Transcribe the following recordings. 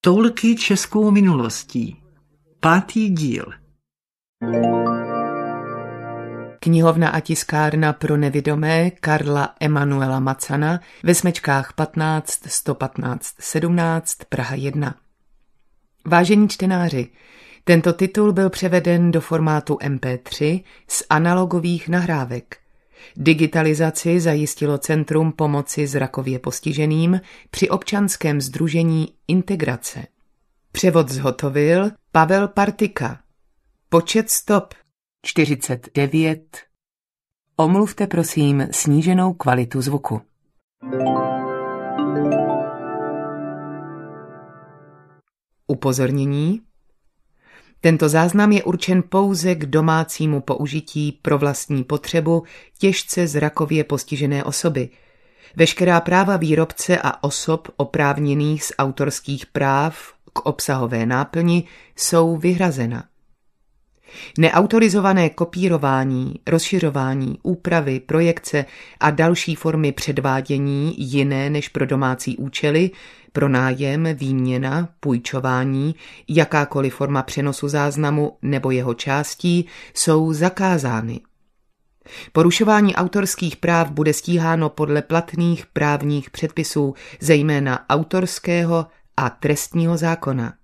Toulky českou minulostí. 5. díl. Knihovna a tiskárna pro nevidomé Karla Emanuela Macana ve smečkách 15 115 17 Praha 1. Vážení čtenáři, tento titul byl převeden do formátu MP3 z analogových nahrávek. Digitalizaci zajistilo Centrum pomoci zrakově postiženým při občanském sdružení Integrace. Převod zhotovil Pavel Partika. Počet stop 49. Omluvte prosím sníženou kvalitu zvuku. Upozornění. Tento záznam je určen pouze k domácímu použití pro vlastní potřebu těžce zrakově postižené osoby. Veškerá práva výrobce a osob oprávněných z autorských práv k obsahové náplni jsou vyhrazena. Neautorizované kopírování, rozšiřování, úpravy, projekce a další formy předvádění jiné než pro domácí účely, pronájem, výměna, půjčování, jakákoliv forma přenosu záznamu nebo jeho částí jsou zakázány. Porušování autorských práv bude stíháno podle platných právních předpisů, zejména autorského a trestního zákona.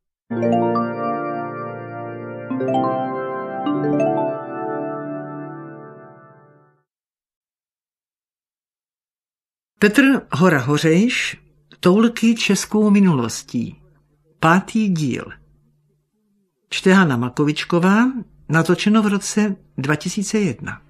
Petr Hora Hořejš, Toulky českou minulostí. 5. díl. Čte Hana Makovičková, natočeno v roce 2001.